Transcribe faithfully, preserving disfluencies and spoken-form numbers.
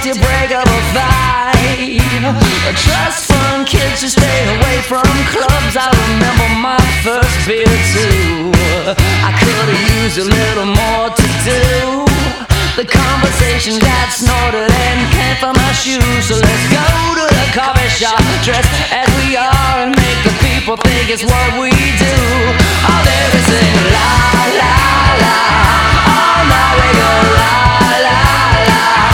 till break of a fight. A trust fund kids to stay away from clubs. I remember my first beer too. I could've used a little more to do. The conversation got snorted and came from my shoes. So let's go to the coffee shop, dressed as we are, and make the people think it's what we do.